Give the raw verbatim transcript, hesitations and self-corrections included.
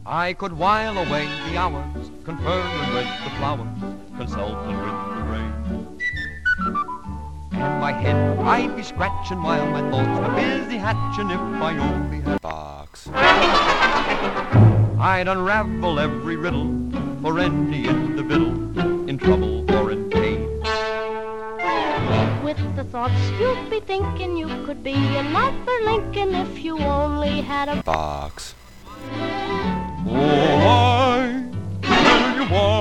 I could while away the hours, conferring with the flowers, consulting with the rain. And my head I'd be scratching while my thoughts were busy hatching if I only had a box. I'd unravel every riddle for any individual in trouble or in pain. With the thoughts you'd be thinking you could be another Lincoln if you only had a box. Oh, I tell you why